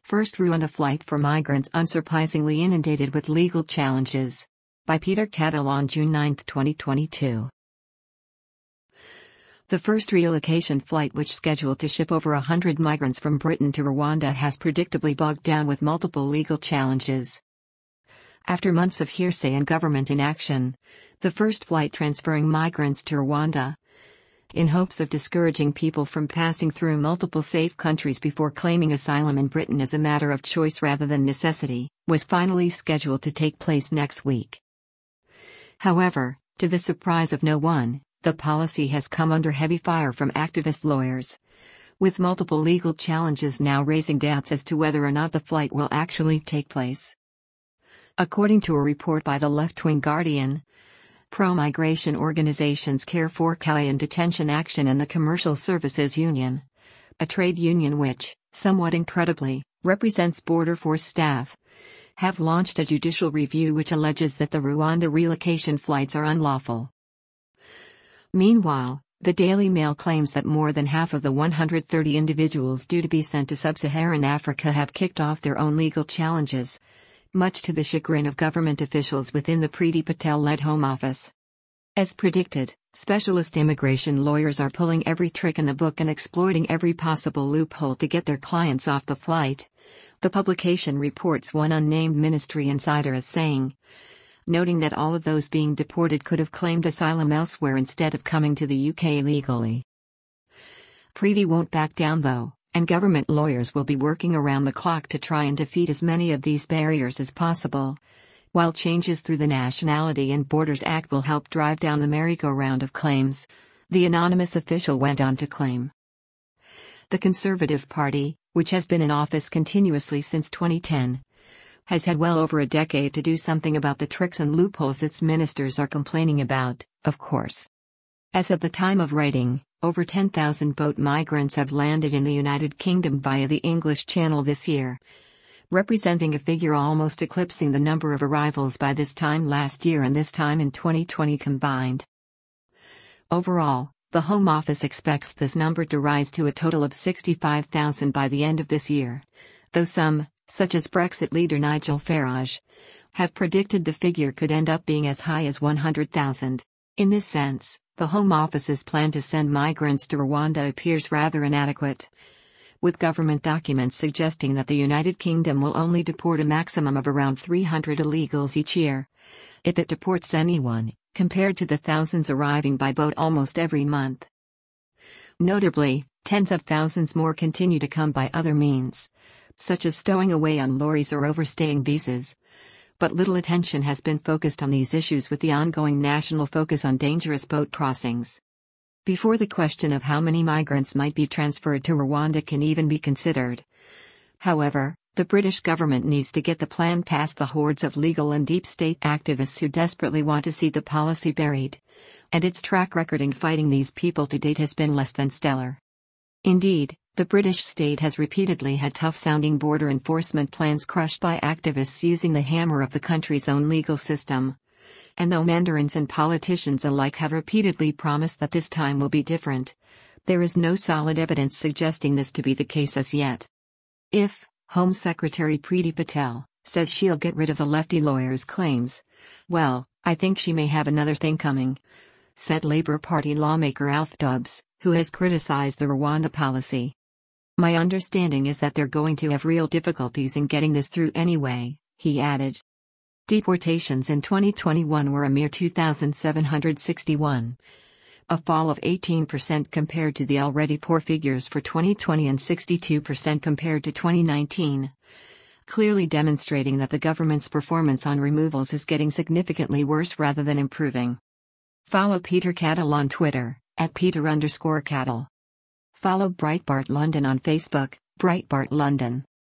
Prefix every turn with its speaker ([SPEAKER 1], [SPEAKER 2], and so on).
[SPEAKER 1] First Rwanda flight for migrants unsurprisingly inundated with legal challenges. By Peter Cattle on June 9, 2022. The first relocation flight, which scheduled to ship over 100 migrants from Britain to Rwanda, has predictably bogged down with multiple legal challenges. After months of hearsay and government inaction, the first flight transferring migrants to Rwanda, in hopes of discouraging people from passing through multiple safe countries before claiming asylum in Britain as a matter of choice rather than necessity, was finally scheduled to take place next week. However, to the surprise of no one, the policy has come under heavy fire from activist lawyers, with multiple legal challenges now raising doubts as to whether or not the flight will actually take place. According to a report by the left-wing Guardian, pro-migration organizations Care for Calais and Detention Action and the Commercial Services Union, a trade union which, somewhat incredibly, represents border force staff, have launched a judicial review which alleges that the Rwanda relocation flights are unlawful. Meanwhile, the Daily Mail claims that more than half of the 130 individuals due to be sent to sub-Saharan Africa have kicked off their own legal challenges, much to the chagrin of government officials within the Priti Patel-led Home Office. As predicted, specialist immigration lawyers are pulling every trick in the book and exploiting every possible loophole to get their clients off the flight. The publication reports one unnamed ministry insider as saying, noting that all of those being deported could have claimed asylum elsewhere instead of coming to the UK legally. Priti won't back down though, and government lawyers will be working around the clock to try and defeat as many of these barriers as possible, while changes through the Nationality and Borders Act will help drive down the merry-go-round of claims, the anonymous official went on to claim. The Conservative Party, which has been in office continuously since 2010, has had well over a decade to do something about the tricks and loopholes its ministers are complaining about, of course. As of the time of writing, over 10,000 boat migrants have landed in the United Kingdom via the English Channel this year, representing a figure almost eclipsing the number of arrivals by this time last year and this time in 2020 combined. Overall, the Home Office expects this number to rise to a total of 65,000 by the end of this year, though some, such as Brexit leader Nigel Farage, have predicted the figure could end up being as high as 100,000. In this sense, the Home Office's plan to send migrants to Rwanda appears rather inadequate, with government documents suggesting that the United Kingdom will only deport a maximum of around 300 illegals each year, if it deports anyone, compared to the thousands arriving by boat almost every month. Notably, tens of thousands more continue to come by other means, such as stowing away on lorries or overstaying visas. But little attention has been focused on these issues with the ongoing national focus on dangerous boat crossings. Before the question of how many migrants might be transferred to Rwanda can even be considered, however, the British government needs to get the plan past the hordes of legal and deep state activists who desperately want to see the policy buried, and its track record in fighting these people to date has been less than stellar. Indeed, the British state has repeatedly had tough-sounding border enforcement plans crushed by activists using the hammer of the country's own legal system. And though mandarins and politicians alike have repeatedly promised that this time will be different, there is no solid evidence suggesting this to be the case as yet. If Home Secretary Priti Patel says she'll get rid of the lefty lawyers' claims, well, I think she may have another thing coming, said Labour Party lawmaker Alf Dubs, who has criticised the Rwanda policy. My understanding is that they're going to have real difficulties in getting this through anyway, he added. Deportations in 2021 were a mere 2,761, a fall of 18% compared to the already poor figures for 2020 and 62% compared to 2019, clearly demonstrating that the government's performance on removals is getting significantly worse rather than improving. Follow Peter Cattle on Twitter, @Peter_Cattle. Follow Breitbart London on Facebook, Breitbart London.